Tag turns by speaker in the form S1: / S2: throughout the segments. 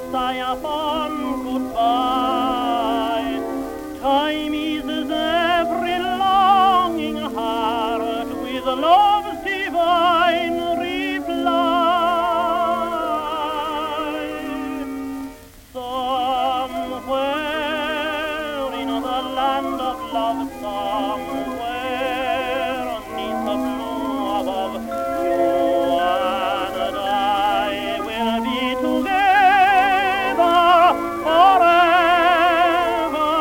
S1: sigh upon goodbye. Time eases every longing heart with love's divine reply. Somewhere in the land of love, somewhere neath the blue above, you and I will be together forever.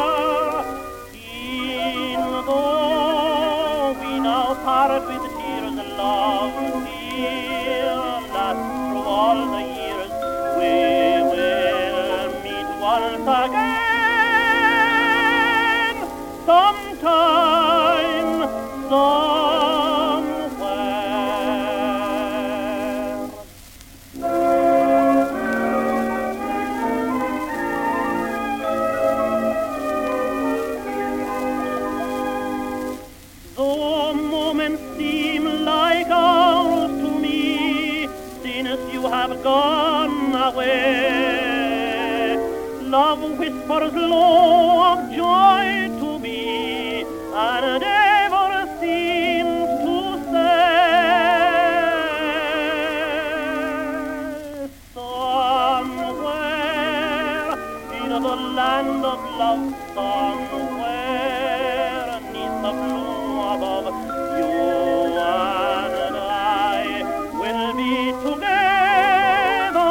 S1: E'en though we now part with tears, love dear, last through all the years, we will meet once again, sometime, somewhere. Though moments seem like hours to me, since you have gone away, love whispers low of joy to me, and ever seems to say, somewhere in the land of love, somewhere neath the blue above, you and I will be together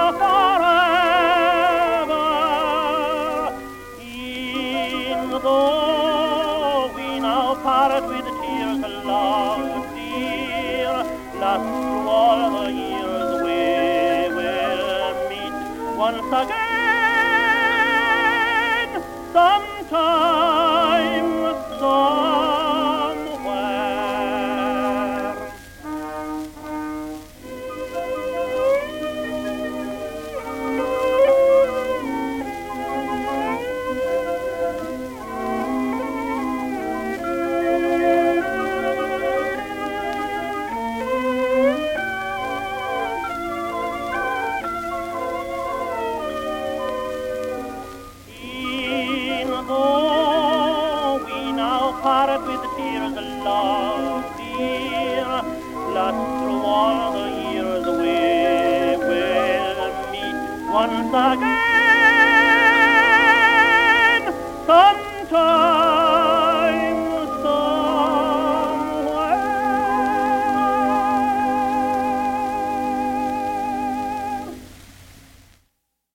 S1: forever. E'en though we now part with tears, love dear, last through all the years, we will meet once again, sometime, somewhere. Though we now part with tears, love dear, last through all the years, we will meet once again.